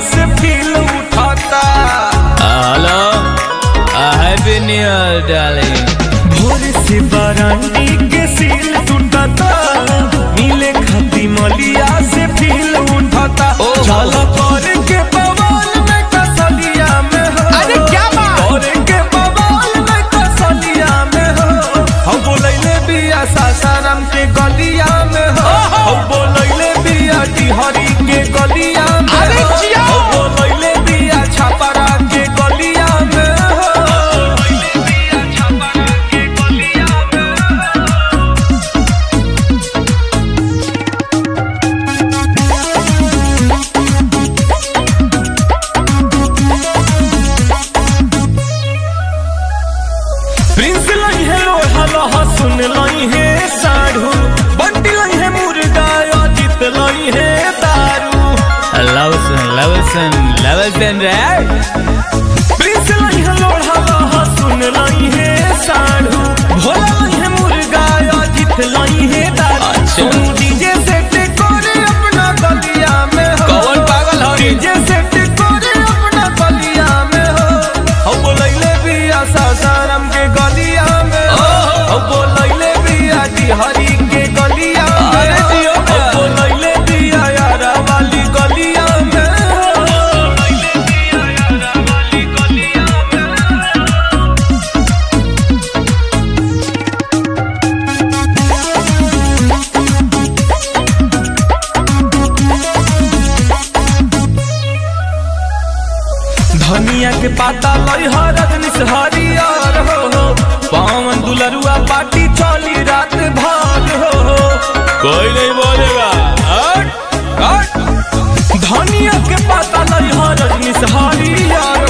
से फील उठाता। Hello happy new year darling. भोर से बरांडी के सील टूटता, मिले खाती मलिया से फील उठाता। चलो कर के बवाल में कसलिया में हो। अरे क्या बात कर के बवाल में कसलिया में हो। हम बोलैले बिया सासाराम के गलिया में हो। हम बोलैले बिया टिहरी के गलिया में। अरे जिया हम बोलैले बिया छपरा के गलिया में हो। प्रिंस लाई है लोहा लोहा सुन लाई है साढ़ू। बंटी लाई है मुर्गा अजित लाई है दारू। लवसन रे। प्रिंस लाई है लोहा लोहा सुन लाई है साढ़ू। भोला लाई है मुर्गा अजित लाई है दारू। सोनू डीजे सेट करे अपना गलिया में हो। कौन पागल हो डीजे सेट करे अपना गलिया में हो। हम बोलैले बिया सासाराम के गलिया में हो। हम बोलैले बिया टिहरी के गलिया में। अरे जियो हम बोलैले बिया यारा वाली गलिया में हो। धनिया के पाता लई रजनी से हरियर हो। पवन दुलरुआ पार्टी चली रात भर हो। कोई नहीं बोलेगा। धनिया के पाता लई रजनी से हरियर